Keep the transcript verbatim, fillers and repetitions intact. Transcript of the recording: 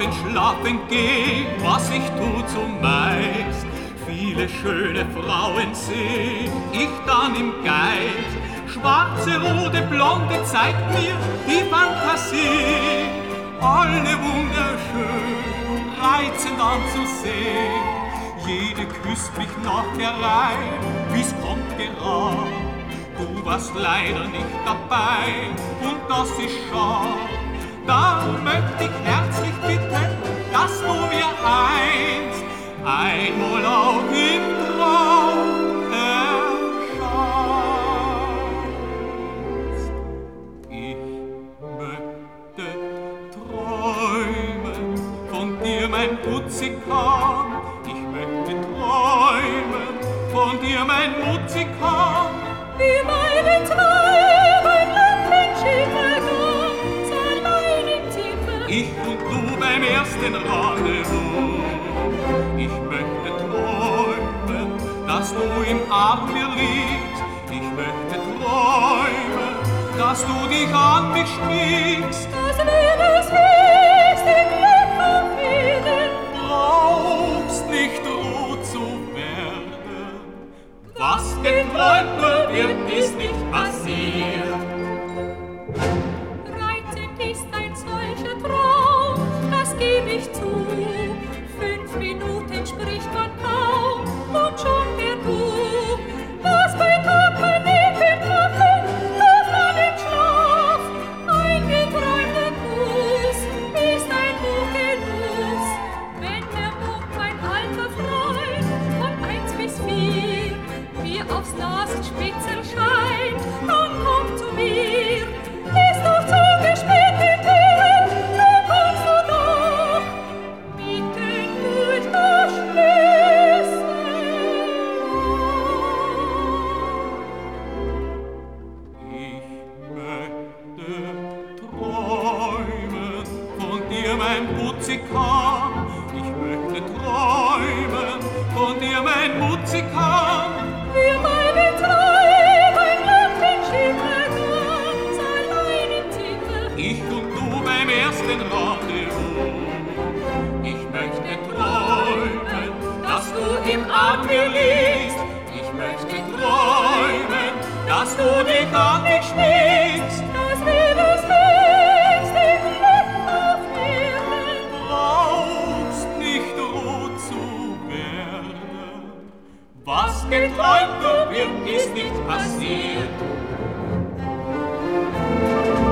schlafen, schlafen geh, was ich tu zumeist. Viele schöne Frauen seh ich dann im Geist. Schwarze, rote, blonde zeigt mir die Fantasie. Alle wunderschön, reizend anzusehen. Jede küsst mich nach der Reihe, wie's kommt gerad. Du warst leider nicht dabei und das ist schade. Darum möchte ich herzlich bitten, dass du mir einst einmal auch im Traum erscheinst. Ich möchte träumen von dir, mein Mutzikant. Ich möchte träumen von dir, mein Mutzikant. Wie meine Träume Lampenschimmer ganz allein im Zimmer. Ich und du beim ersten Rendezvous. Ich möchte träumen, dass du im Arm mir liegst. Ich möchte träumen, dass du dich an mich schmiegst. Das wäre das höchste Glück auf Erden. Brauchst nicht rot zu werden. Was geträumt nur wird, ist nicht passiert. Reizend ist ein solcher Traum, das geb ich zu. Fünf Minuten spricht man kaum und schon der Du. Was bei Tag man nicht betrachten, darf man im Schlaf. Ein geträumter Kuss ist ein Hochgenuss. Wenn der Mond, mein alter Freund, von eins bis vier mir aufs Nasenspitzel scheint, dann komm zu mir. Ist doch zugesperrt die Türen, so kommst du doch mitten durch das Schlüssel. Ich möchte träumen von dir, mein Mutzikant. Ich möchte träumen von dir, mein Mutzikant. Wir meine Träume Lampenschimmer ganz allein im Zimmer. Ich und du beim ersten Rendezvous. Ich möchte träumen, dass du im Arm mir liegst. Ich möchte träumen, dass du dich an mich schmiegst. Das wäre das höchste Glück auf Erden. Brauchst nicht rot zu werden. Was geträumt wird, ist nicht passiert.